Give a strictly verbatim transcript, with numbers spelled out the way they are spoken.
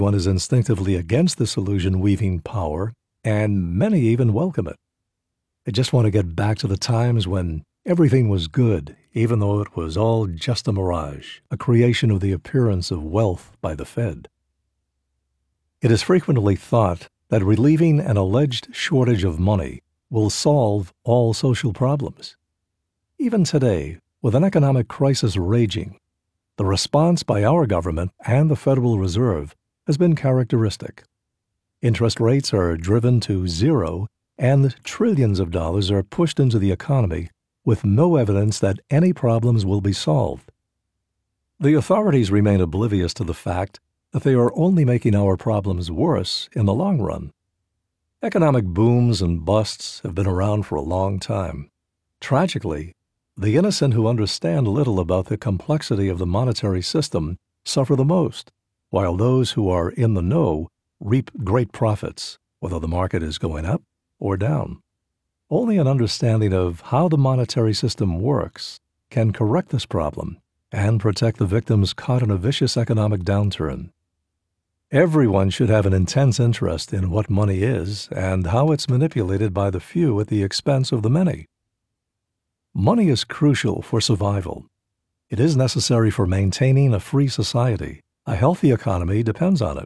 One is instinctively against this illusion-weaving power, and many even welcome it. They just want to get back to the times when everything was good, even though it was all just a mirage, a creation of the appearance of wealth by the Fed. It is frequently thought that relieving an alleged shortage of money will solve all social problems. Even today, with an economic crisis raging, the response by our government and the Federal Reserve has been characteristic. Interest rates are driven to zero, and trillions of dollars are pushed into the economy with no evidence that any problems will be solved. The authorities remain oblivious to the fact that they are only making our problems worse in the long run. Economic booms and busts have been around for a long time. Tragically, the innocent who understand little about the complexity of the monetary system suffer the most, while those who are in the know reap great profits, whether the market is going up or down. Only an understanding of how the monetary system works can correct this problem and protect the victims caught in a vicious economic downturn. Everyone should have an intense interest in what money is and how it's manipulated by the few at the expense of the many. Money is crucial for survival. It is necessary for maintaining a free society. A healthy economy depends on it.